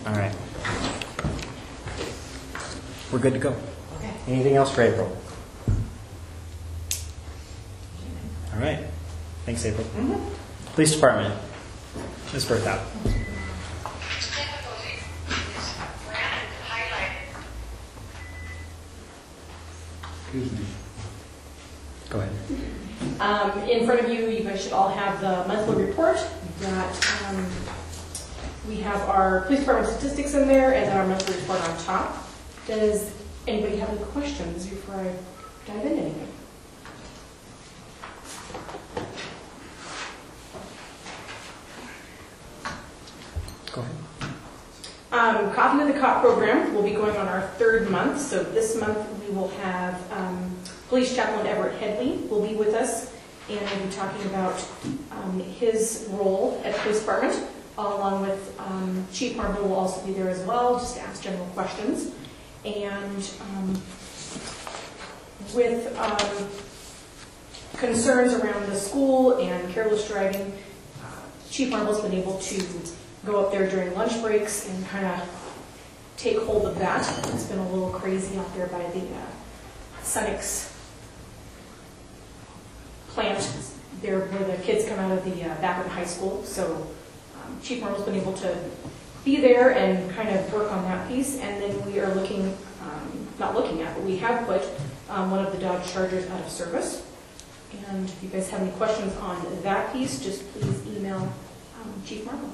All right. We're good to go. Okay. Anything else for April? All right. Thanks, April. Police Department. Ms. Berthoud. Excuse me. Go ahead. In front of you, you guys should all have the monthly report. We have our police department statistics in there and then our monthly report on top. Does anybody have any questions before I dive into anything? Go ahead. Coffee with the Cop program will be going on our third month. So this month we will have Police Chaplain Everett Headley will be with us, and we'll be talking about his role at the police department, along with Chief Marble will also be there as well, just to ask general questions. And with concerns around the school and careless driving, Chief Marble's been able to go up there during lunch breaks and kind of take hold of that. It's been a little crazy out there by the Sunix plant there where the kids come out of the Vapid High School. So Chief Marble's been able to be there and kind of work on that piece. And then we are looking, not looking at, but we have put one of the Dodge Chargers out of service. And if you guys have any questions on that piece, just please email Chief Marble.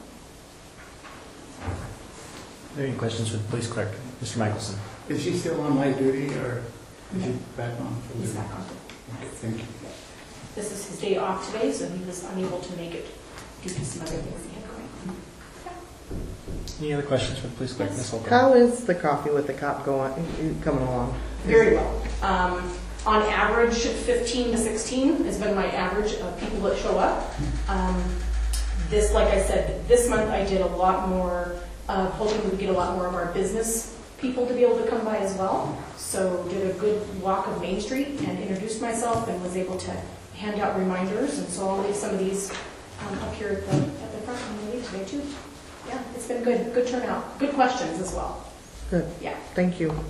Are there any questions for the police clerk? Mr. Michelson. Is he still on light duty or is he back on? He's back on. Okay, thank you. This is his day off today, so he was unable to make it due to some other things he had going on. Any other questions for the police clerk? Ms. Holcomb? How is the Coffee with the Cop coming along? Very well. On average, 15 to 16 has been my average of people that show up. This, like I said, this month I did a lot more, hoping we would get a lot more of our business people to be able to come by as well. So did a good walk of Main Street and introduced myself and was able to hand out reminders. And so I'll leave some of these up here at the front on the way today too. Yeah, it's been good. Good turnout. Good questions as well. Good. Yeah. Thank you.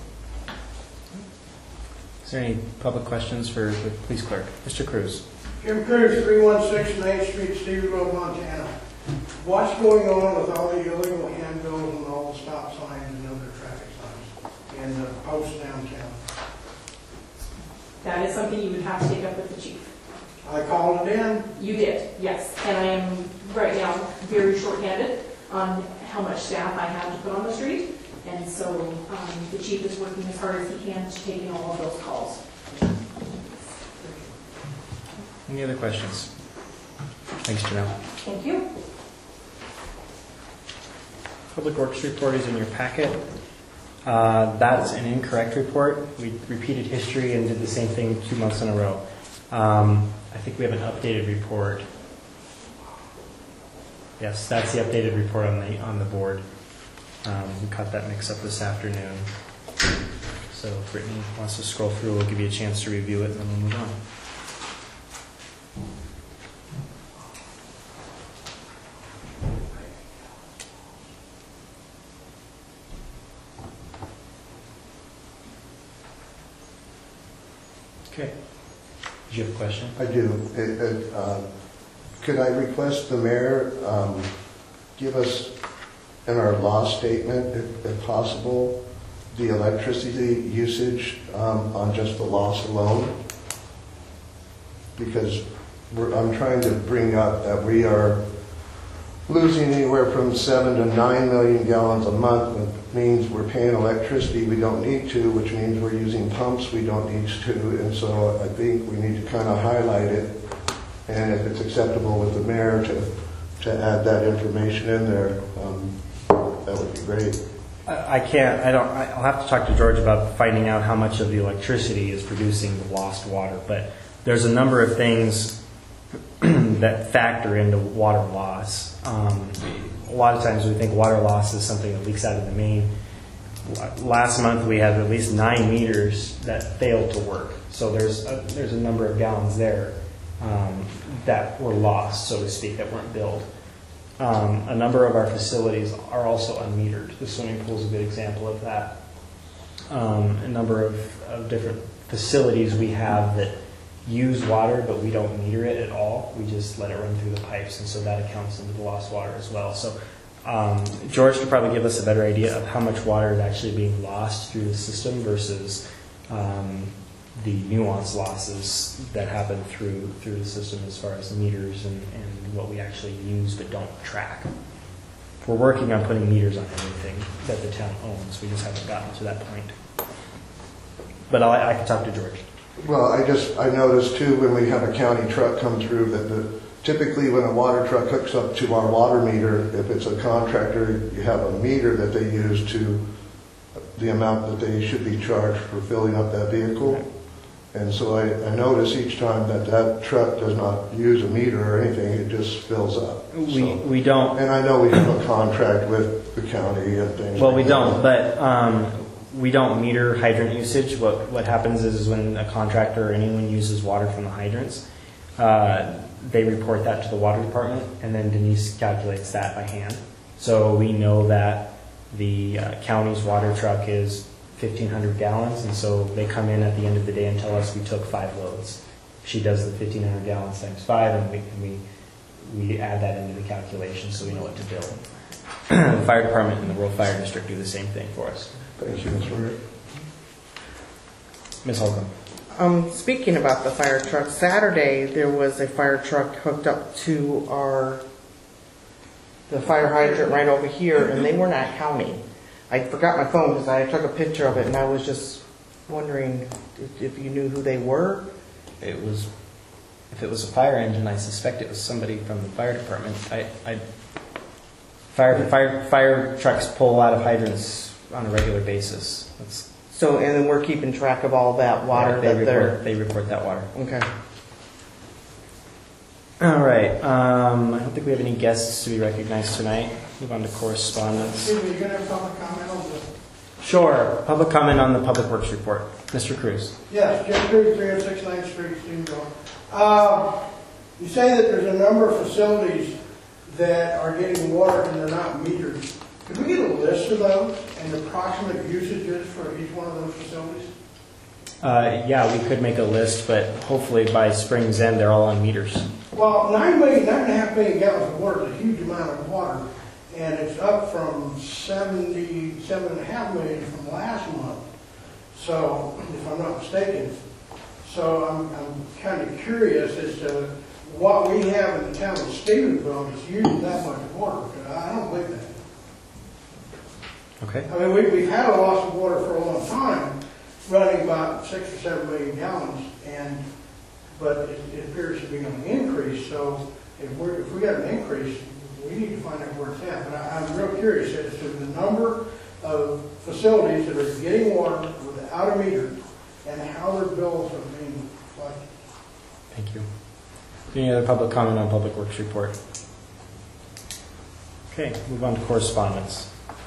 Is there any public questions for the police clerk? Mr. Cruz. Jim Cruz, 316 Main Street, Stevensville, Montana. What's going on with all the illegal handbills and all the stop signs and other traffic signs and the posts downtown? That is something you would have to take up with the chief. I called it in. You did, yes. And I am right now very short-handed on how much staff I have to put on the street. And so the chief is working as hard as he can to take in all of those calls. Any other questions? Thanks, Janelle. Thank you. Public Works report is in your packet. That's an incorrect report. We repeated history and did the same thing 2 months in a row. I think we have an updated report. Yes, that's the updated report on the board. We caught that mix up this afternoon. So if Brittany wants to scroll through, we'll give you a chance to review it and then we'll move on. Okay. Did you have a question? I do. Could I request the mayor give us, in our law statement, if possible, the electricity usage on just the loss alone? Because I'm trying to bring up that we are losing anywhere from 7 to 9 million gallons a month, which means we're paying electricity we don't need to, which means we're using pumps we don't need to, and so I think we need to kind of highlight it, and if it's acceptable with the mayor to add that information in there, that would be great. I can't, I'll have to talk to George about finding out how much of the electricity is producing the lost water, but there's a number of things that factor into water loss. A lot of times we think water loss is something that leaks out of the main. Last month we had at least 9 meters that failed to work. So there's a number of gallons there that were lost, so to speak, that weren't billed. A number of our facilities are also unmetered. The swimming pool is a good example of that. A number of different facilities we have that use water, but we don't meter it at all. We just let it run through the pipes, and so that accounts into the lost water as well. So George could probably give us a better idea of how much water is actually being lost through the system versus the nuanced losses that happen through the system as far as meters and what we actually use but don't track. We're working on putting meters on everything that the town owns. We just haven't gotten to that point. But I can talk to George. Well, I noticed too when we have a county truck come through that typically when a water truck hooks up to our water meter, if it's a contractor, you have a meter that they use to the amount that they should be charged for filling up that vehicle. And so I notice each time that truck does not use a meter or anything, it just fills up. We don't. And I know we have a contract with the county and things. Well, like we that. don't, but we don't meter hydrant usage. What happens is when a contractor or anyone uses water from the hydrants, they report that to the water department, and then Denise calculates that by hand. So we know that the county's water truck is 1,500 gallons, and so they come in at the end of the day and tell us we took 5 loads. She does the 1,500 gallons times 5, and we add that into the calculation so we know what to bill. The fire department and the rural fire district do the same thing for us. Thank you, Mr. Rick. Ms. Holcomb. Speaking about the fire truck, Saturday there was a fire truck hooked up to the fire hydrant right over here, and they were not county. I forgot my phone because I took a picture of it, and I was just wondering if you knew who they were. If it was a fire engine, I suspect it was somebody from the fire department. Fire trucks pull out of hydrants on a regular basis. So, and then we're keeping track of all that water They report that water. Okay. All right. I don't think we have any guests to be recognized tonight. Move on to correspondence. Excuse me, you're gonna have public comment on this? Sure. Public comment on the Public Works report. Mr. Cruz. Yes, Jim Cruz, 306 9th Street, Stephenville. You say that there's a number of facilities that are getting water and they're not metered. Could we get a list of those and approximate usages for each one of those facilities? Yeah, we could make a list, but hopefully by spring's end, they're all on meters. Well, 9.5 million gallons of water is a huge amount of water, and it's up from 77.5 million from last month. So, if I'm not mistaken, so I'm kind of curious as to what we have in the town of Stephenville that's using that much water, because I don't believe that. Okay. I mean, we've had a loss of water for a long time, running about 6 or 7 million gallons, but it appears to be on the increase. So if we got an increase, we need to find out where it's at. But I'm real curious as to the number of facilities that are getting water without a meter and how their bills are being collected. Thank you. Any other public comment on Public Works report? Okay, move on to correspondence.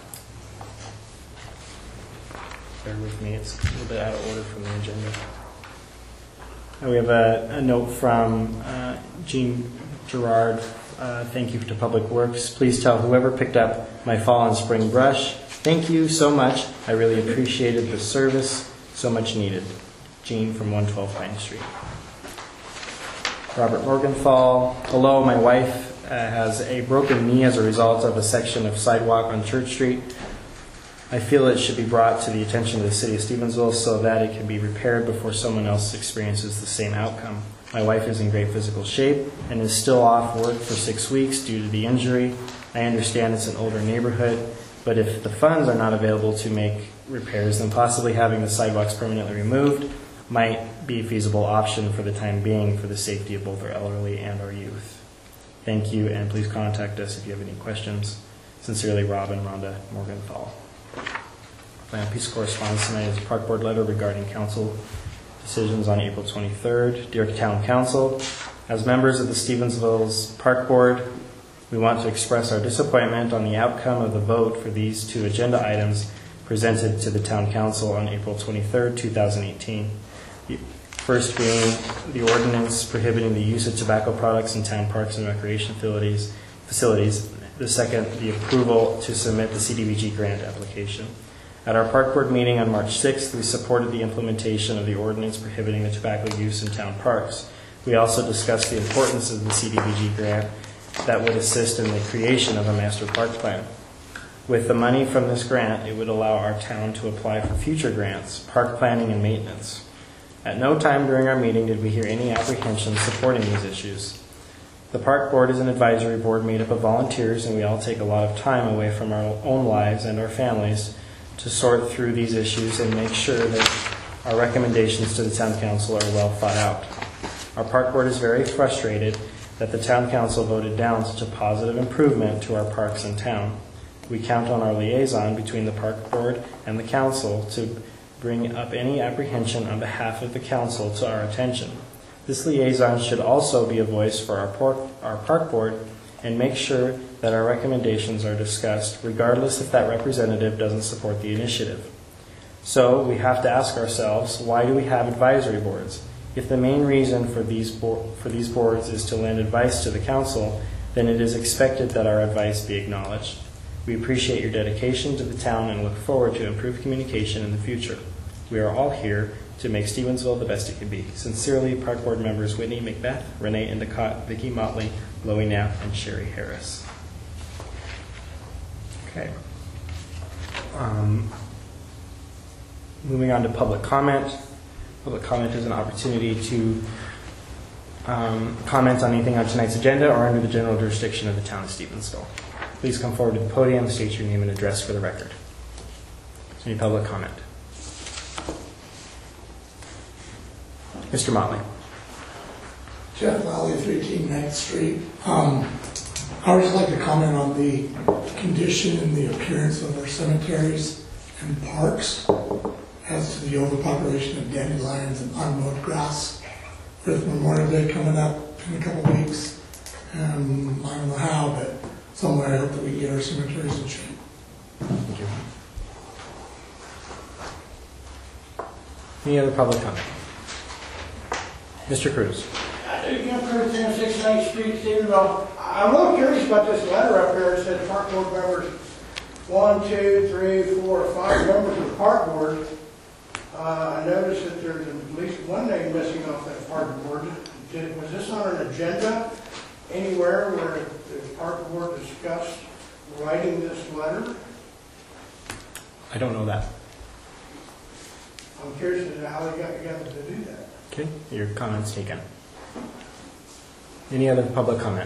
Bear with me, it's a little bit out of order from the agenda. We have a note from Jean Gerard. Thank you to Public Works. Please tell whoever picked up my fallen spring brush, thank you so much. I really appreciated the service, so much needed. Jean from 112 Pine Street. Robert Morgenthal. Hello, my wife has a broken knee as a result of a section of sidewalk on Church Street. I feel it should be brought to the attention of the city of Stevensville so that it can be repaired before someone else experiences the same outcome. My wife is in great physical shape and is still off work for 6 weeks due to the injury. I understand it's an older neighborhood, but if the funds are not available to make repairs, then possibly having the sidewalks permanently removed might be a feasible option for the time being for the safety of both our elderly and our youth. Thank you, and please contact us if you have any questions. Sincerely, Rob and Rhonda Morgenthal. Final piece of correspondence tonight is a park board letter regarding council decisions on April 23rd. Dear Town Council, as members of the Stevensville's Park Board, we want to express our disappointment on the outcome of the vote for these 2 agenda items presented to the Town Council on April 23rd, 2018. First being the ordinance prohibiting the use of tobacco products in town parks and recreation facilities, The second, the approval to submit the CDBG grant application. At our park board meeting on March 6th, we supported the implementation of the ordinance prohibiting the tobacco use in town parks. We also discussed the importance of the CDBG grant that would assist in the creation of a master park plan. With the money from this grant, it would allow our town to apply for future grants, park planning and maintenance. At no time during our meeting did we hear any apprehension supporting these issues. The park board is an advisory board made up of volunteers, and we all take a lot of time away from our own lives and our families to sort through these issues and make sure that our recommendations to the town council are well thought out. Our park board is very frustrated that the town council voted down such a positive improvement to our parks in town. We count on our liaison between the park board and the council to bring up any apprehension on behalf of the council to our attention. This liaison should also be a voice for our park board and make sure that our recommendations are discussed, regardless if that representative doesn't support the initiative. So we have to ask ourselves, why do we have advisory boards? If the main reason for these boards is to lend advice to the council, then it is expected that our advice be acknowledged. We appreciate your dedication to the town and look forward to improved communication in the future. We are all here to make Stevensville the best it can be. Sincerely, Park Board members Whitney Macbeth, Renee Endicott, Vicki Motley, Loie Knapp, and Sherry Harris. Okay. Moving on to public comment. Public comment is an opportunity to comment on anything on tonight's agenda or under the general jurisdiction of the town of Stevensville. Please come forward to the podium, state your name and address for the record. Is there any public comment? Mr. Motley. Jeff Lally, 318 9th Street. I would just like to comment on the condition and the appearance of our cemeteries and parks as to the overpopulation of dandelions and unmowed grass. With Memorial Day coming up in a couple of weeks, I don't know how, but somewhere I hope that we get our cemeteries in shape. Thank you. Any other public comment? Mr. Cruz. Jim Cruz, 10-6 9th Street, Stephenville. I'm a little curious about this letter up here. It said park board members, 1, 2, 3, 4, 5 members of the park board. I noticed that there's at least one name missing off that park board. Was this on an agenda anywhere where the park board discussed writing this letter? I don't know that. I'm curious as to how they got together to do that. Okay, your comment's taken. Any other public comment?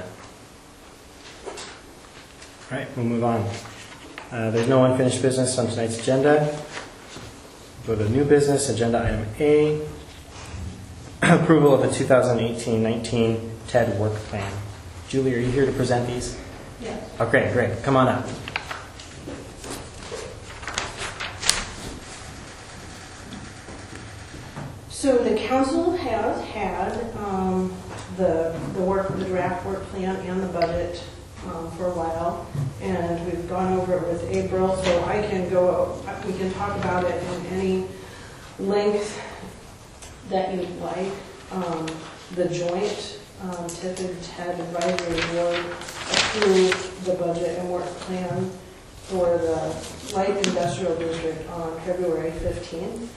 All right, we'll move on. There's no unfinished business on tonight's agenda. Go to new business, agenda item A, approval of the 2018-19 TED work plan. Julie, are you here to present these? Yes. Okay, great. Come on up. So the council has had the draft work plan and the budget for a while, and we've gone over it with April, so we can talk about it in any length that you'd like. The joint TIF and TED advisory board approved the budget and work plan for the light industrial district on February 15th.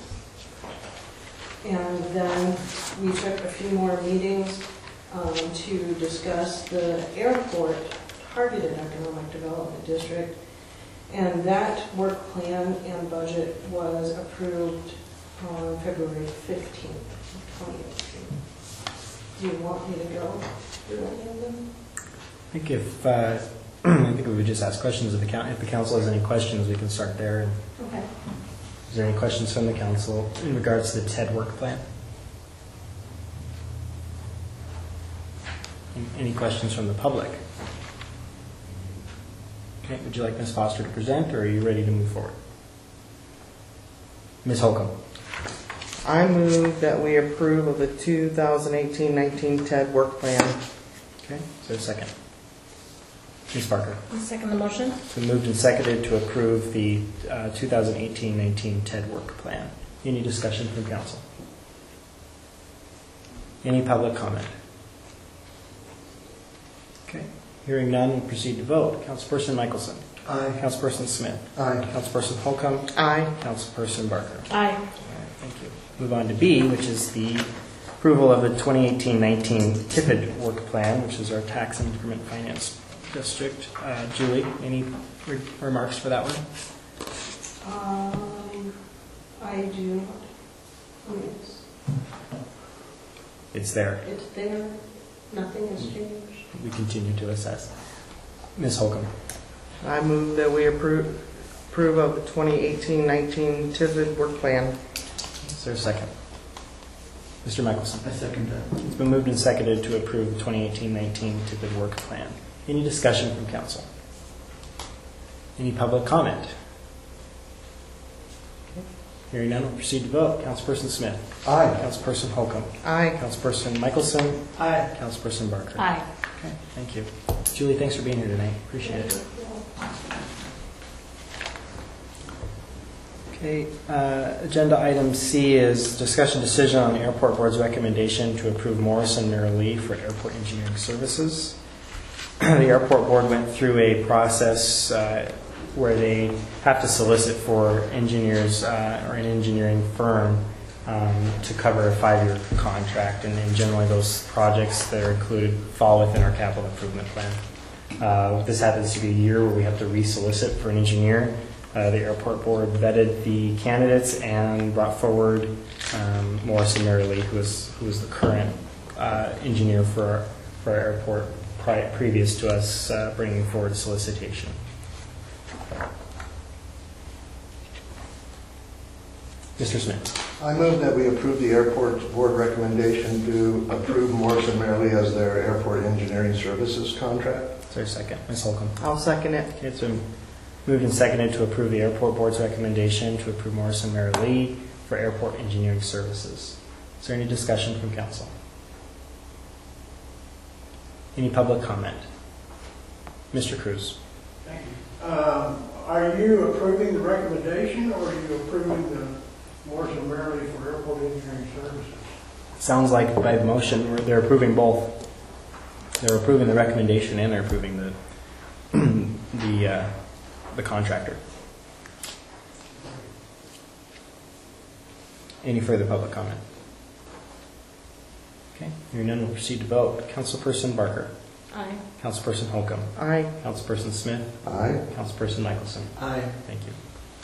And then we took a few more meetings to discuss the airport targeted economic development district. And that work plan and budget was approved on February 15th, 2018. Do you want me to go through any of them? I think I think we would just ask questions if the council has any questions, we can start there. Okay. Is there any questions from the council in regards to the TED work plan? Any questions from the public? Okay, would you like Ms. Foster to present, or are you ready to move forward? Ms. Holcomb. I move that we approve of the 2018-19 TED work plan. Okay, is there a second? Ms. Parker. I'll second the motion. It's been moved and seconded to approve the 2018-19 TED work plan. Any discussion from council? Any public comment? Okay. Hearing none, we'll proceed to vote. Councilperson Michelson. Aye. Councilperson Smith. Aye. Councilperson Holcomb. Aye. Councilperson Barker. Aye. All right, thank you. Move on to B, which is the approval of the 2018-19 TIPID work plan, which is our tax and increment finance district. Julie, any remarks for that one? I do. It's there. It's there. Nothing has changed. We continue to assess. Ms. Holcomb. I move that we approve of the 2018-19 TIFID work plan. Is there a second? Mr. Michelson. I second that. It's been moved and seconded to approve the 2018-19 TIPID work plan. Any discussion from council? Any public comment? Okay. Hearing none, we'll proceed to vote. Councilperson Smith. Aye. Councilperson Holcomb. Aye. Councilperson Michelson. Aye. Councilperson Barker. Aye. Okay, thank you. Julie, thanks for being here tonight. Appreciate it. Okay, agenda item C is discussion decision on the airport board's recommendation to approve Morrison Mary Lee for airport engineering services. The airport board went through a process where they have to solicit for engineers or an engineering firm to cover a 5-year contract, and generally those projects that are included fall within our capital improvement plan. This happens to be a year where we have to re-solicit for an engineer. The airport board vetted the candidates and brought forward Morrison Mary Lee, who is the current engineer for our airport previous to us bringing forward solicitation. Mr. Smith. I move that we approve the airport board recommendation to approve Morrison Mary Lee as their airport engineering services contract. Is there a second? Ms. Holcomb. I'll second it. Okay, it's been moved and seconded to approve the airport board's recommendation to approve Morrison Mary Lee for airport engineering services. Is there any discussion from council? Any public comment? Mr. Cruz. Thank you. Are you approving the recommendation, or are you approving the Morrison Mary Lee for airport engineering services? Sounds like by the motion they're approving both. They're approving the recommendation and they're approving the contractor. Any further public comment? Okay, hearing none, we'll proceed to vote. Councilperson Barker. Aye. Councilperson Holcomb. Aye. Councilperson Smith. Aye. Councilperson Michelson. Aye. Thank you.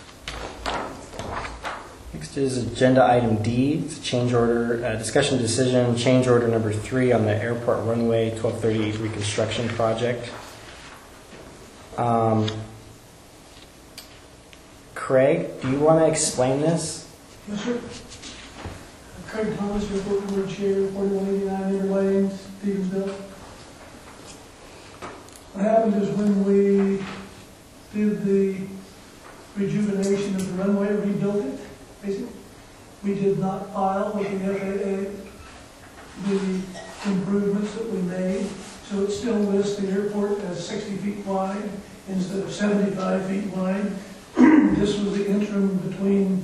Next is agenda item D. It's a change order, discussion decision, change order number 3 on the airport runway 1230 reconstruction project. Craig, do you want to explain this? Yes, sir. Craig Thomas, Airport Board Chair, 4189 Inter Lane, Stevensville. What happened is when we did the rejuvenation of the runway, rebuilt it, basically, we did not file with the FAA the improvements that we made, so it still lists the airport as 60 feet wide instead of 75 feet wide. This was the interim between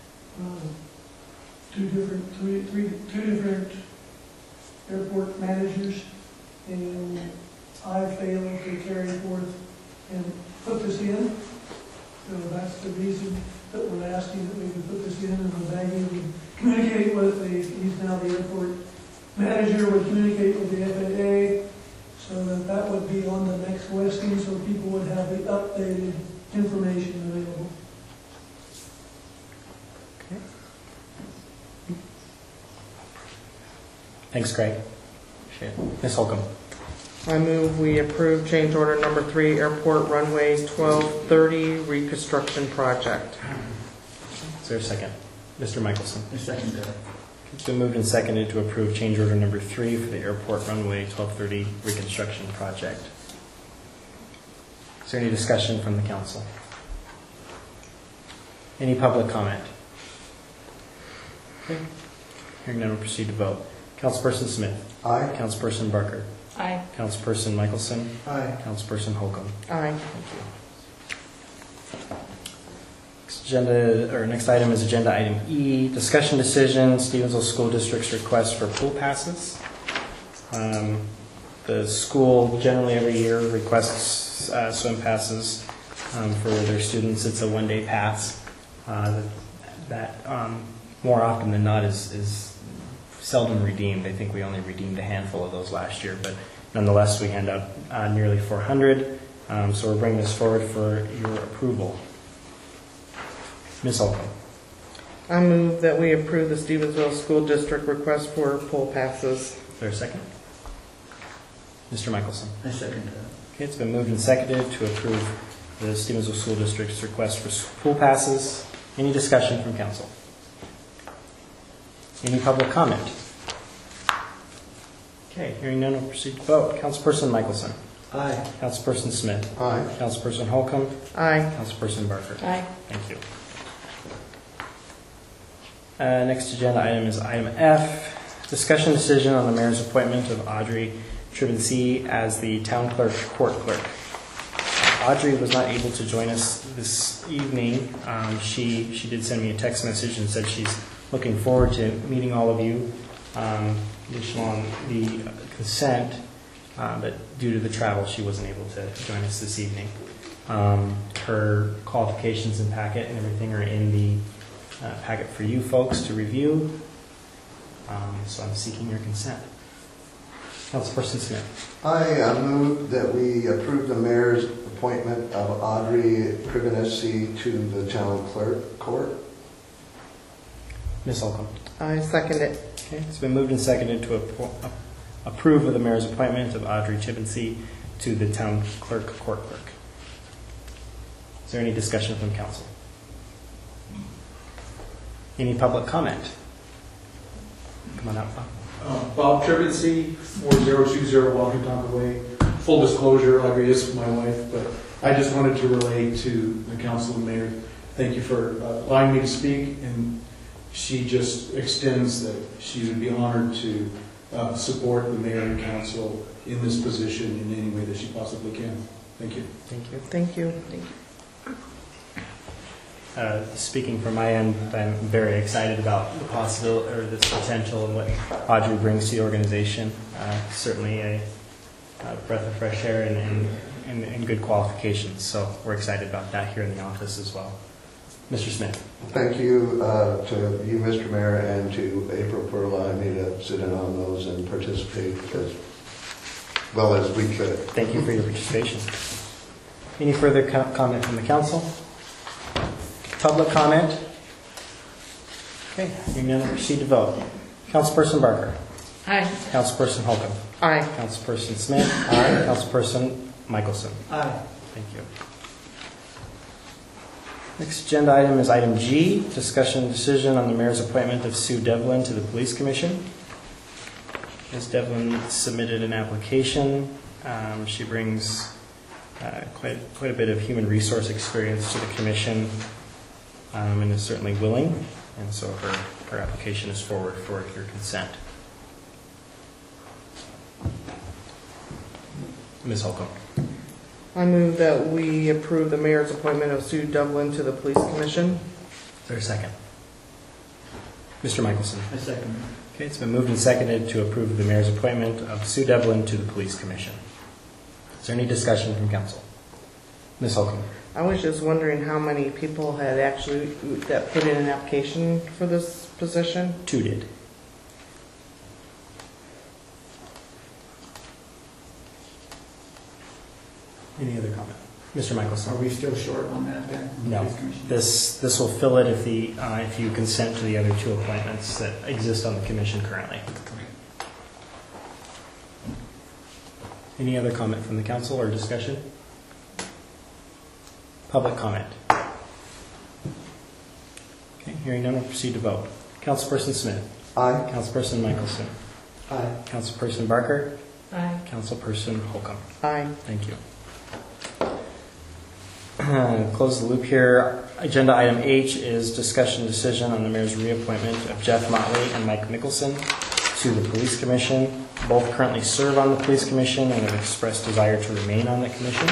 two different airport managers, and I failed to carry forth and put this in. So that's the reason that we're asking that we can put this in, and the Maggie would communicate with he's now the airport manager, would communicate with the FAA, so that would be on the next listing, so people would have the updated information available. Okay. Thanks, Craig. Appreciate it. Ms. Holcomb. I move we approve change order number 3, airport runway 1230 reconstruction project. Is there a second? Mr. Michelson. I second that. It's been moved and seconded to approve change order number 3 for the airport runway 1230 reconstruction project. Is there any discussion from the council? Any public comment? Okay. Hearing none, we'll proceed to vote. Councilperson Smith. Aye. Councilperson Barker. Aye. Councilperson Michelson. Aye. Councilperson Holcomb. Aye. Thank you. Next item is agenda item E, discussion decision, Stevensville School District's request for pool passes. The school generally every year requests swim passes for their students. It's a one-day pass that more often than not is seldom redeemed. I think we only redeemed a handful of those last year, but nonetheless we hand out nearly 400. So we're bringing this forward for your approval. Ms. Holcomb. I move that we approve the Stevensville School District request for pool passes. Is there a second? Mr. Michelson. I second that. Okay, it's been moved and seconded to approve the Stevensville School District's request for pool passes. Any discussion from council? Any public comment? Okay, hearing none, we'll proceed to vote. Councilperson Michelson. Aye. Councilperson Smith. Aye. Councilperson Holcomb. Aye. Councilperson Barker. Aye. Thank you. Next agenda item is item F, discussion decision on the mayor's appointment of Audrey Trivency as the town clerk court clerk. Audrey was not able to join us this evening. She did send me a text message and said she's looking forward to meeting all of you. Additional on the consent, but due to the travel, she wasn't able to join us this evening. Her qualifications and packet and everything are in the packet for you folks to review. So I'm seeking your consent. Councilperson Smith. I move that we approve the mayor's appointment of Audrey Trivency to the town clerk court. Ms. Holcomb. I second it. Okay, it's been moved and seconded to approve of the mayor's appointment of Audrey Trivency to the town clerk court clerk. Is there any discussion from council? Any public comment? Come on up, Bob. Bob Trivency, 4020 Washington Way. Full disclosure, Audrey is my wife, but I just wanted to relate to the council and mayor. Thank you for allowing me to speak, and she just extends that she would be honored to support the mayor and council in this position in any way that she possibly can. Thank you. Thank you. Thank you. Thank you. Speaking from my end, I'm very excited about the possibility or this potential and what Audrey brings to the organization. Certainly a breath of fresh air and good qualifications. So we're excited about that here in the office as well. Mr. Smith. Thank you to you, Mr. Mayor, and to April for allowing me to sit in on those and participate as well as we could. Thank you for your participation. Any further comment from the council? Public comment? Okay, you're going to proceed to vote. Councilperson Barker. Aye. Councilperson Holcomb. Aye. Councilperson Smith. Aye. Councilperson Michelson. Aye. Thank you. Next agenda item is item G, discussion and decision on the mayor's appointment of Sue Devlin to the police commission. Ms. Devlin submitted an application. She brings quite a bit of human resource experience to the commission and is certainly willing, and so her application is forward for your consent. Ms. Holcomb. I move that we approve the mayor's appointment of Sue Devlin to the police commission. Is there a second? Mr. Michelson. I second. Okay, it's been moved and seconded to approve the mayor's appointment of Sue Devlin to the police commission. Is there any discussion from council? Ms. Holcomb. I was just wondering how many people had actually that put in an application for this position. 2 did. Any other comment? Mr. Michelson. Are we still short on that then? No. This will fill it if you consent to the other 2 appointments that exist on the commission currently. Any other comment from the council or discussion? Public comment. Okay, hearing none, we'll proceed to vote. Councilperson Smith. Aye. Councilperson Michelson. Aye. Councilperson Barker. Aye. Councilperson Holcomb. Aye. Thank you. Close the loop here. Agenda item H is discussion decision on the mayor's reappointment of Jeff Motley and Mike Mickelson to the police commission. Both currently serve on the police commission and have expressed desire to remain on the commission.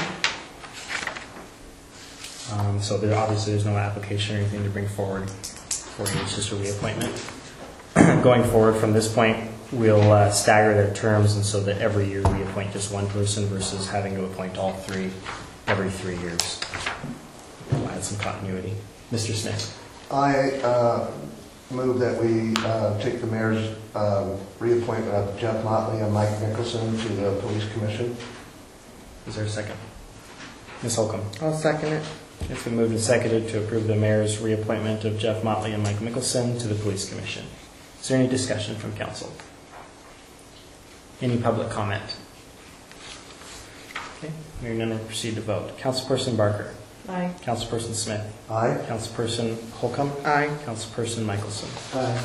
So obviously there's no application or anything to bring forward for you. It's just a reappointment. Going forward from this point, we'll stagger their terms, and so that every year we appoint just one person versus having to appoint all three every 3 years. We'll add some continuity. Mr. Smith. I move that we take the mayor's reappointment of Jeff Motley and Mike Nicholson to the Police Commission. Is there a second? Ms. Holcomb. I'll second it. It's been moved and seconded to approve the mayor's reappointment of Jeff Motley and Mike Mickelson to the Police Commission. Is there any discussion from council? Any public comment? Okay, hearing none, we'll proceed to vote. Councilperson Barker. Aye. Councilperson Smith. Aye. Councilperson Holcomb. Aye. Councilperson Michelson. Aye.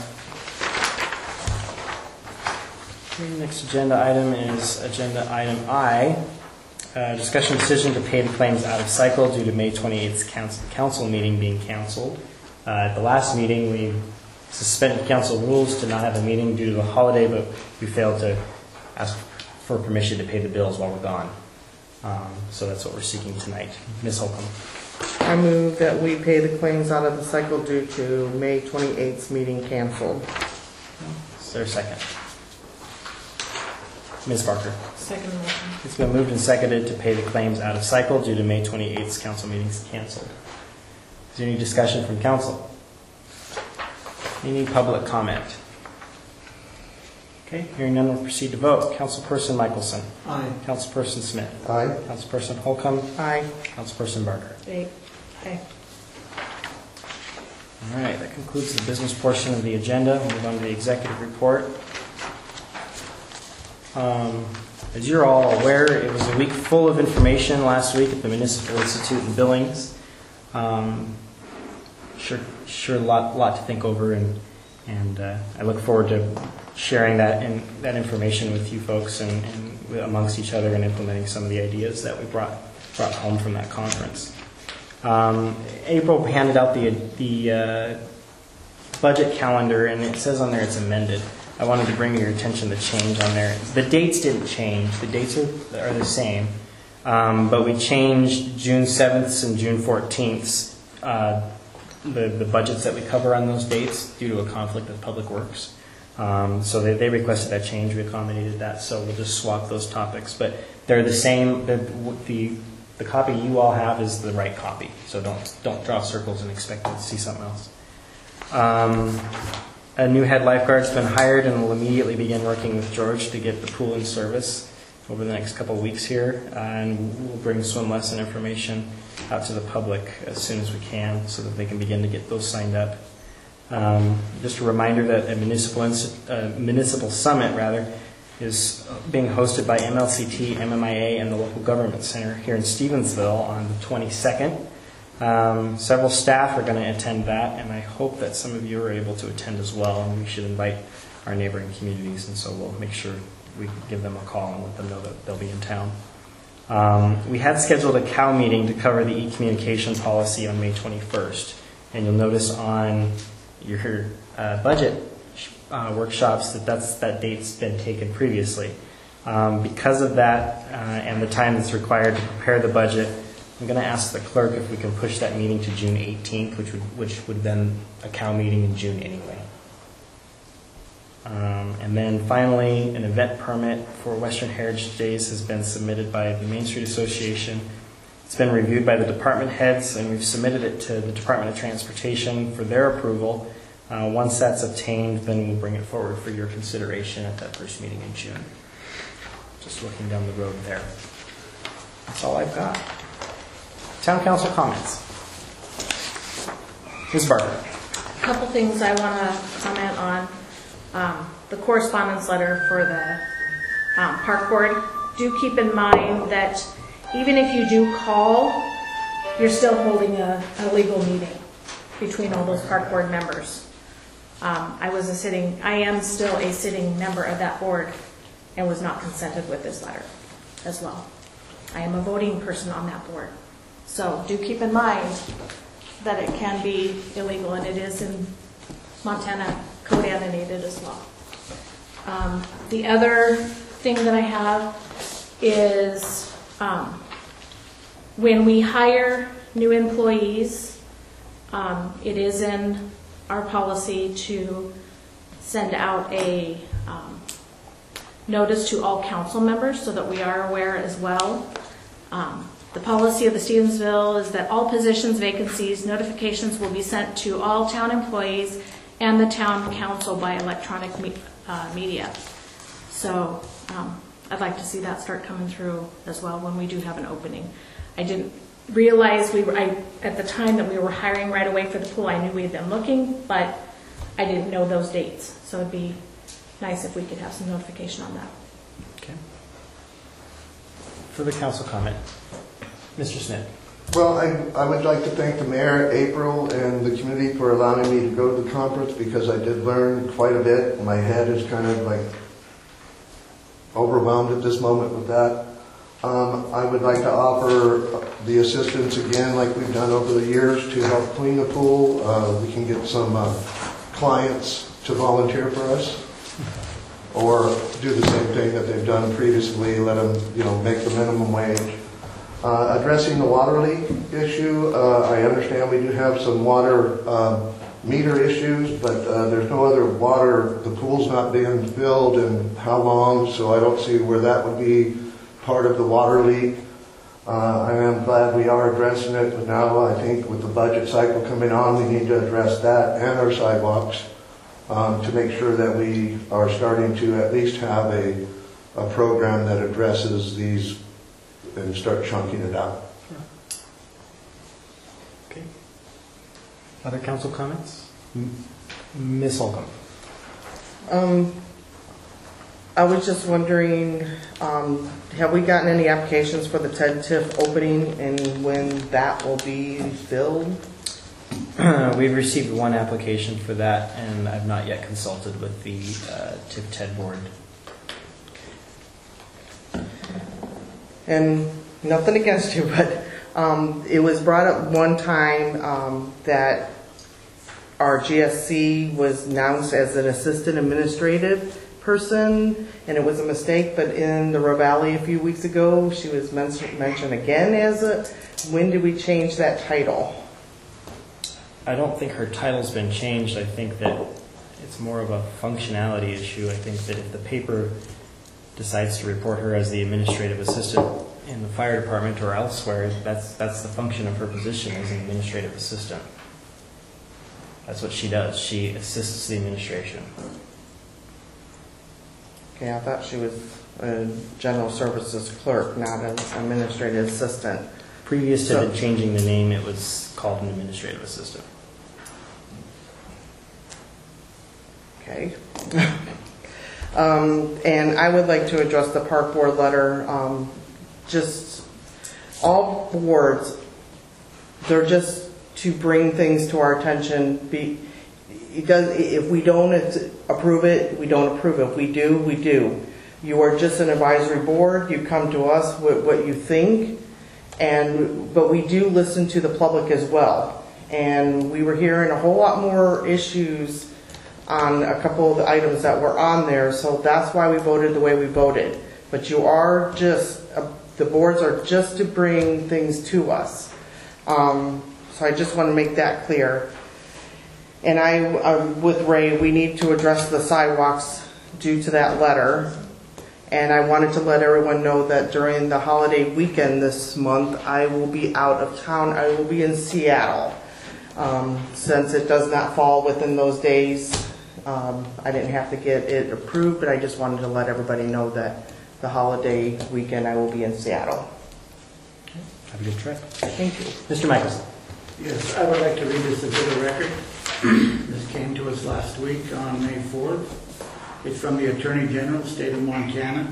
Okay, next agenda item is agenda item I. Discussion decision to pay the claims out of cycle due to May 28th council meeting being canceled. At the last meeting, we suspended council rules to not have a meeting due to the holiday, but we failed to ask for permission to pay the bills while we're gone. So that's what we're seeking tonight. Ms. Holcomb. I move that we pay the claims out of the cycle due to May 28th meeting canceled. Is there a second? Ms. Barker. Second motion. It's been moved and seconded to pay the claims out of cycle due to May 28th council meetings canceled. Is there any discussion from council? Any public comment? Okay, hearing none, we'll proceed to vote. Councilperson Michelson. Aye. Councilperson Smith. Aye. Councilperson Holcomb. Aye. Councilperson Barker. Aye. Aye. All right, that concludes the business portion of the agenda. We'll move on to the executive report. As you're all aware, it was a week full of information last week at the Municipal Institute in Billings. Sure, a lot to think over, and I look forward to sharing that information with you folks and amongst each other, and implementing some of the ideas that we brought home from that conference. April handed out the budget calendar, and it says on there it's amended. I wanted to bring your attention to the change on there. The dates didn't change. The dates are the same, but we changed June 7th and June 14th, the budgets that we cover on those dates due to a conflict with Public Works. So they requested that change. We accommodated that, so we'll just swap those topics. But they're the same. The copy you all have is the right copy, so don't draw circles and expect to see something else. A new head lifeguard's been hired and will immediately begin working with George to get the pool in service over the next couple of weeks here, and we'll bring swim lesson information out to the public as soon as we can so that they can begin to get those signed up. Just a reminder that a municipal summit is being hosted by MLCT, MMIA, and the local government center here in Stevensville on the 22nd. Several staff are going to attend that, and I hope that some of you are able to attend as well, and we should invite our neighboring communities, and so we'll make sure we give them a call and let them know that they'll be in town. We had scheduled a COW meeting to cover the e-communication policy on May 21st, and you'll notice on your budget workshops that date's been taken previously. Because of that and the time that's required to prepare the budget, I'm going to ask the clerk if we can push that meeting to June 18th, which would then a COW meeting in June anyway. And then finally, an event permit for Western Heritage Days has been submitted by the Main Street Association. It's been reviewed by the department heads, and we've submitted it to the Department of Transportation for their approval. Once that's obtained, then we'll bring it forward for your consideration at that first meeting in June. Just looking down the road there. That's all I've got. Town Council comments. Ms. Barker. A couple things I want to comment on. The correspondence letter for the park board. Do keep in mind that even if you do call, you're still holding a legal meeting between all those park board members. I am still a sitting member of that board and was not consented with this letter as well. I am a voting person on that board. So do keep in mind that it can be illegal, and it is in Montana code annotated as well. The other thing that I have is when we hire new employees, it is in our policy to send out a notice to all council members so that we are aware as well. The policy of the Stevensville is that all positions, vacancies, notifications will be sent to all town employees and the town council by electronic media. So I'd like to see that start coming through as well when we do have an opening. I didn't realize at the time that we were hiring right away for the pool. I knew we had been looking, but I didn't know those dates. So it'd be nice if we could have some notification on that. Okay. Further council comment? Mr. Smith. Well, I would like to thank the mayor, April, and the community for allowing me to go to the conference because I did learn quite a bit. My head is kind of like overwhelmed at this moment with that. I would like to offer the assistance again like we've done over the years to help clean the pool. We can get some clients to volunteer for us or do the same thing that they've done previously, let them make the minimum wage. Addressing the water leak issue, I understand we do have some water meter issues, but there's no other water. The pool's not being filled in how long, so I don't see where that would be part of the water leak. I am glad we are addressing it, but now I think with the budget cycle coming on, we need to address that and our sidewalks to make sure that we are starting to at least have a program that addresses these and start chunking it out. Okay. Other council comments? Ms. Holcomb. I was just wondering, have we gotten any applications for the Ted Tiff opening and when that will be filled? We've received one application for that, and I've not yet consulted with the TIF TED board. And nothing against you, but it was brought up one time that our GSC was announced as an assistant administrative person, and it was a mistake, but in the Ravalli a few weeks ago, she was mentioned again as a, when did we change that title? I don't think her title's been changed. I think that it's more of a functionality issue. I think that if the paper decides to report her as the administrative assistant in the fire department or elsewhere, that's the function of her position as an administrative assistant. That's what she does. She assists the administration. Okay, I thought she was a general services clerk, not an administrative assistant. Previous to changing the name, it was called an administrative assistant. Okay. And I would like to address the park board letter. Just all boards, they're just to bring things to our attention. If we don't approve it, we don't approve it. If we do, we do. You are just an advisory board. You come to us with what you think, but we do listen to the public as well. And we were hearing a whole lot more issues on a couple of the items that were on there, so that's why we voted the way we voted. But you are just, the boards are just to bring things to us. So I just want to make that clear. And I'm with Ray, we need to address the sidewalks due to that letter. And I wanted to let everyone know that during the holiday weekend this month, I will be out of town. I will be in Seattle. Since it does not fall within those days, I didn't have to get it approved, but I just wanted to let everybody know that the holiday weekend I will be in Seattle. Have a good trip. Thank you. Mr. Michelson. Yes, I would like to read this into the record. This came to us last week on May 4th. It's from the Attorney General of the State of Montana.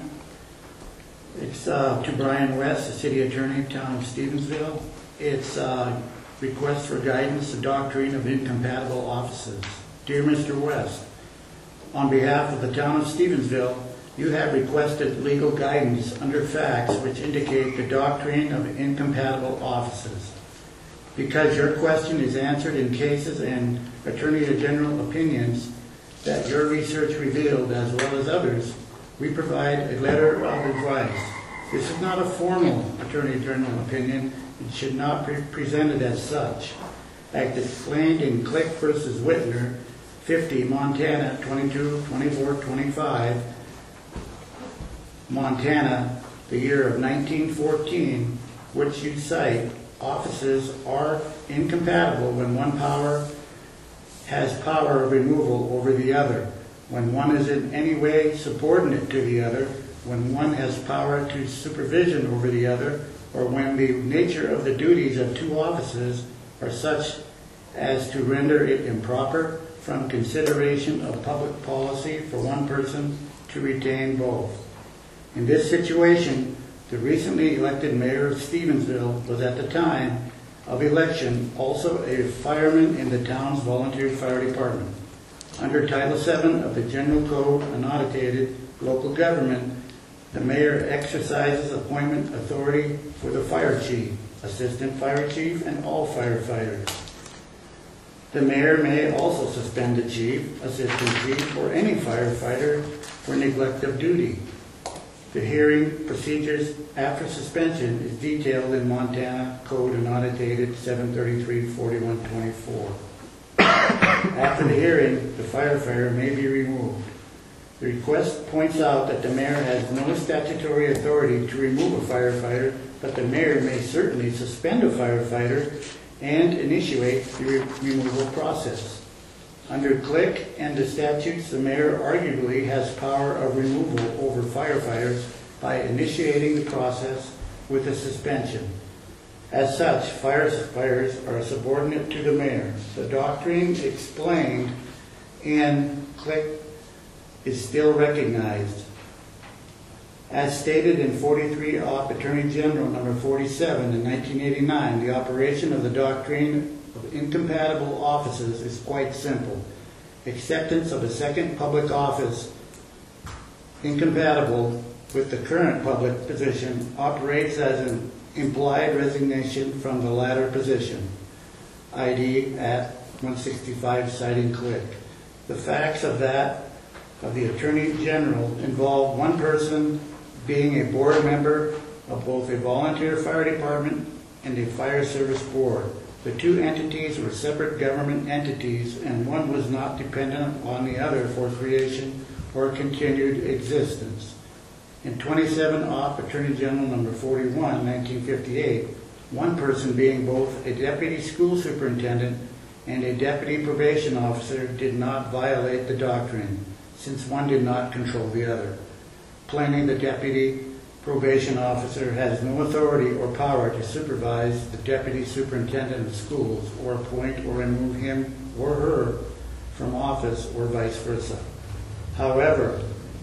It's to Brian West, the City Attorney, Town of Stevensville. It's request for guidance, the doctrine of incompatible offices. Dear Mr. West, on behalf of the Town of Stevensville, you have requested legal guidance under facts which indicate the doctrine of incompatible offices. Because your question is answered in cases and Attorney General opinions that your research revealed, as well as others, we provide a letter of advice. This is not a formal Attorney General opinion. It should not be presented as such. As explained in Click versus Whitner, 50 Montana 22-24-25, Montana, the year of 1914, which you cite, offices are incompatible when one power has power of removal over the other, when one is in any way subordinate to the other, when one has power to supervision over the other, or when the nature of the duties of two offices are such as to render it improper from consideration of public policy for one person to retain both. In this situation, the recently elected mayor of Stevensville was at the time of election also a fireman in the town's volunteer fire department. Under Title VII of the General Code, annotated local government, the mayor exercises appointment authority for the fire chief, assistant fire chief, and all firefighters. The mayor may also suspend the chief, assistant chief, or any firefighter for neglect of duty. The hearing procedures after suspension is detailed in Montana Code annotated 733-4124. After the hearing, the firefighter may be removed. The request points out that the mayor has no statutory authority to remove a firefighter, but the mayor may certainly suspend a firefighter and initiate the removal process. Under CLIC and the statutes, the mayor arguably has power of removal over firefighters by initiating the process with a suspension. As such, firefighters are subordinate to the mayor. The doctrine explained in CLIC is still recognized. As stated in 43 Op. Attorney General number 47 in 1989, the operation of the doctrine of incompatible offices is quite simple. Acceptance of a second public office incompatible with the current public position operates as an implied resignation from the latter position. ID at 165 citing CLIC. The facts of the Attorney General involve one person being a board member of both a volunteer fire department and a fire service board. The two entities were separate government entities, and one was not dependent on the other for creation or continued existence. In 27 Op. Attorney General number 41, 1958, one person being both a deputy school superintendent and a deputy probation officer did not violate the doctrine, since one did not control the other. Plainly, the deputy probation officer has no authority or power to supervise the deputy superintendent of schools or appoint or remove him or her from office or vice versa. However,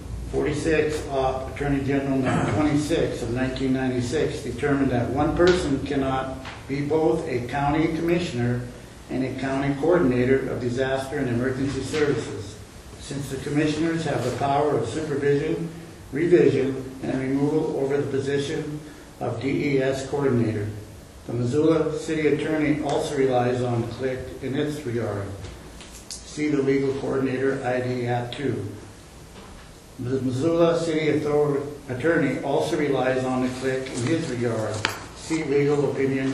46 Op. Attorney General number 26 of 1996 determined that one person cannot be both a county commissioner and a county coordinator of disaster and emergency services, since the commissioners have the power of supervision, revision, and removal over the position of DES coordinator. The Missoula City Attorney also relies on CLIC in its regard. See the legal coordinator ID at 2. The Missoula City Attorney also relies on the CLIC in his regard. See legal opinion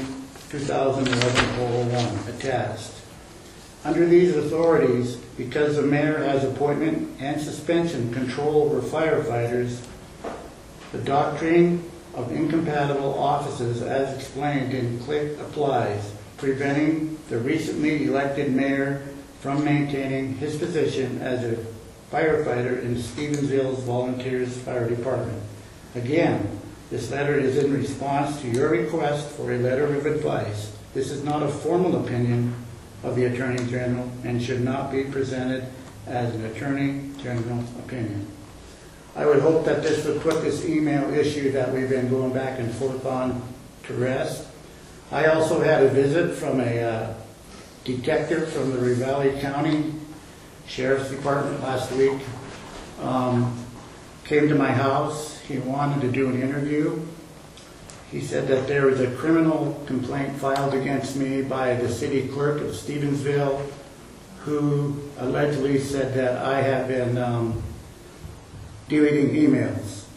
2011-001 attached. Under these authorities, because the mayor has appointment and suspension control over firefighters, the doctrine of incompatible offices as explained in CLIC applies, preventing the recently elected mayor from maintaining his position as a firefighter in Stevensville's Volunteers Fire Department. Again, this letter is in response to your request for a letter of advice. This is not a formal opinion of the Attorney General and should not be presented as an Attorney General's opinion. I would hope that this would put this email issue that we've been going back and forth on to rest. I also had a visit from a detective from the Ravalli County Sheriff's Department last week. Came to my house. He wanted to do an interview. He said that there was a criminal complaint filed against me by the city clerk of Stevensville, who allegedly said that I have been deleting emails.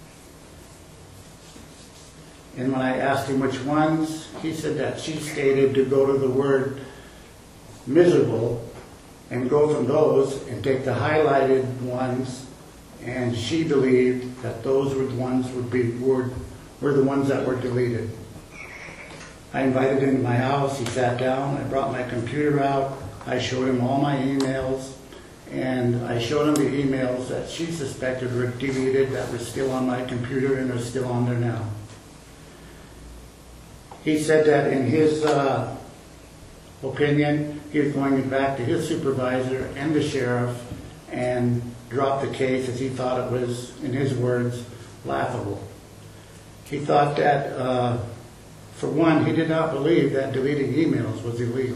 And when I asked him which ones, he said that she stated to go to the word miserable and go from those and take the highlighted ones and she believed that those were the ones were the ones that were deleted. I invited him to my house. He sat down. I brought my computer out. I showed him all my emails, and I showed him the emails that she suspected were deleted that were still on my computer and are still on there now. He said that in his opinion, he was going back to his supervisor and the sheriff and drop the case as he thought it was, in his words, laughable. He thought that, for one, he did not believe that deleting emails was illegal.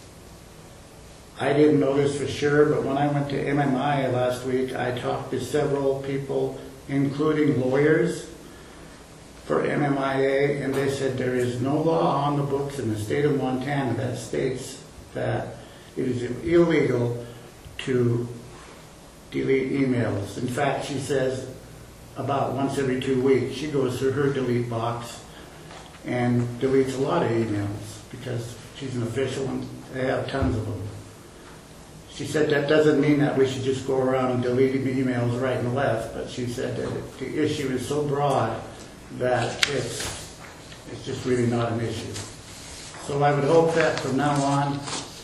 I didn't know this for sure, but when I went to MMI last week, I talked to several people, including lawyers for MMIA, and they said there is no law on the books in the state of Montana that states that it is illegal to delete emails. In fact, she says about once every 2 weeks, she goes through her delete box and deletes a lot of emails because she's an official and they have tons of them. She said that doesn't mean that we should just go around and deleting emails right and left, but she said that the issue is so broad that it's just really not an issue. So I would hope that from now on,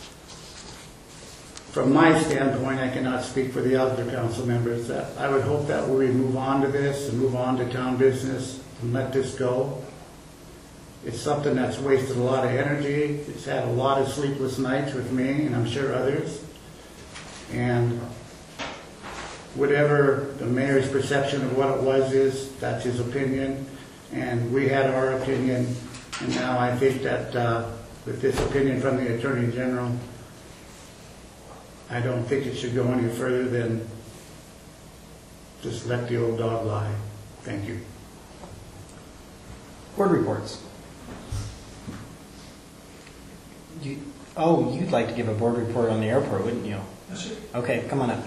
from my standpoint, I cannot speak for the other council members, that I would hope that we move on to this and move on to town business and let this go. It's something that's wasted a lot of energy. It's had a lot of sleepless nights with me, and I'm sure others. And whatever the mayor's perception of what it was is, that's his opinion. And we had our opinion, and now I think that with this opinion from the Attorney General, I don't think it should go any further than just let the old dog lie. Thank you. Board reports. You'd like to give a board report on the airport, wouldn't you? Yes, sir. Okay, come on up.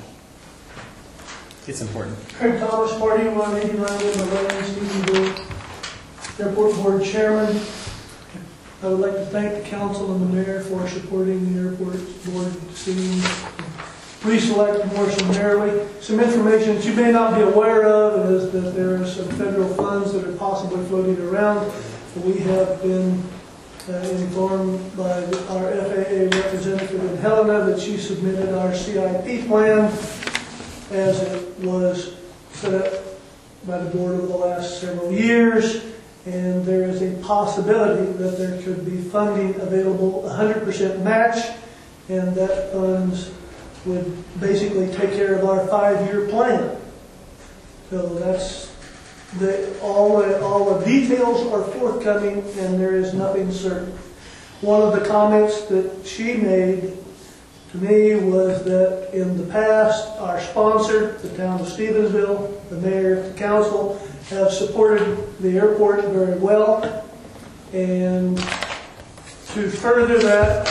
It's important. Craig Thomas, Party 189 in the Lane, Stephenville, Airport Board Chairman. I would like to thank the council and the mayor for supporting the airport board decision. Reselect more summarily. Some information that you may not be aware of is that there are some federal funds that are possibly floating around. We have been informed by our FAA representative in Helena that she submitted our CIP plan as it was set up by the board over the last several years, and there is a possibility that there could be funding available, 100% match, and that funds would basically take care of our 5-year plan. So that's all the details are forthcoming, and there is nothing certain. One of the comments that she made to me was that in the past, our sponsor, the town of Stevensville, the mayor, the council, have supported the airport very well. And to further that,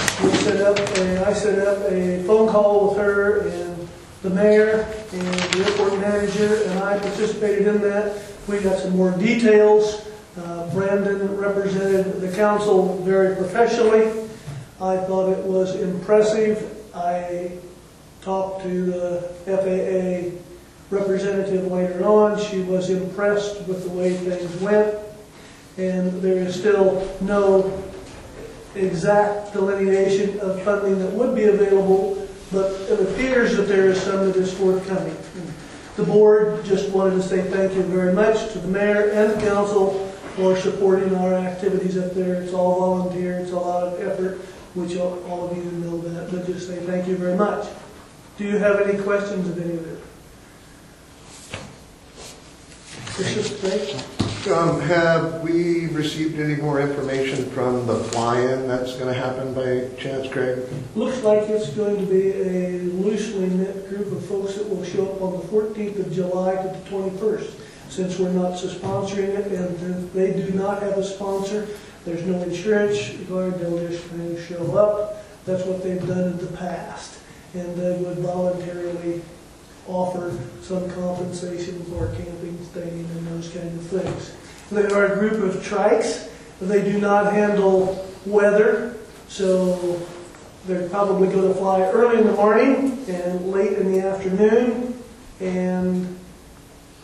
I set up a phone call with her and the mayor and the airport manager, and I participated in that. We got some more details. Brandon represented the council very professionally. I thought it was impressive. I talked to the FAA representative later on. She was impressed with the way things went, and there is still no exact delineation of funding that would be available, but it appears that there is some that is forthcoming. The board just wanted to say thank you very much to the mayor and the council for supporting our activities up there. It's all volunteer, it's a lot of effort, which all of you know that, but just say thank you very much. Do you have any questions of any of it? Have we received any more information from the fly-in that's going to happen by chance, Craig? Looks like it's going to be a loosely knit group of folks that will show up on the 14th of July to the 21st. Since we're not sponsoring it and they do not have a sponsor, there's no insurance required, they'll just kind of show up. That's what they've done in the past. And they would voluntarily offer some compensation for camping, staying, and those kind of things. They are a group of trikes. They do not handle weather, so they're probably going to fly early in the morning and late in the afternoon, and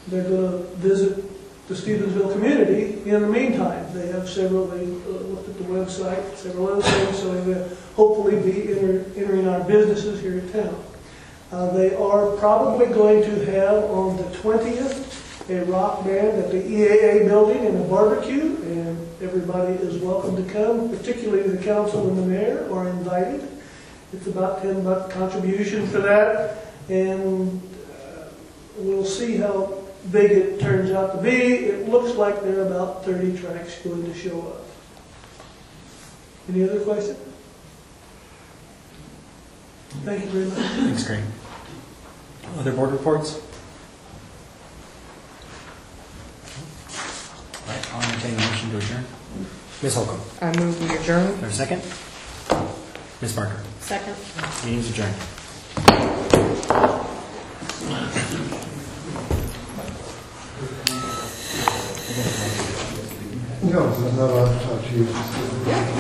they're going to visit the Stevensville community in the meantime. They have several, they looked at the website, several other things, so they will hopefully be entering our businesses here in town. They are probably going to have on the 20th a rock band at the EAA building and a barbecue, and everybody is welcome to come, particularly the council and the mayor are invited. It's about $10 contribution for that, and we'll see how big it turns out to be. It looks like there are about 30 tracks going to show up. Any other questions? Thank you very much. Thanks, Greg. Other board reports? All right, I'll entertain a motion to adjourn. Ms. Holcomb, I move we adjourn. is there a second? Ms. Barker, Second. meeting's adjourned. No, I'm not allowed to talk to you.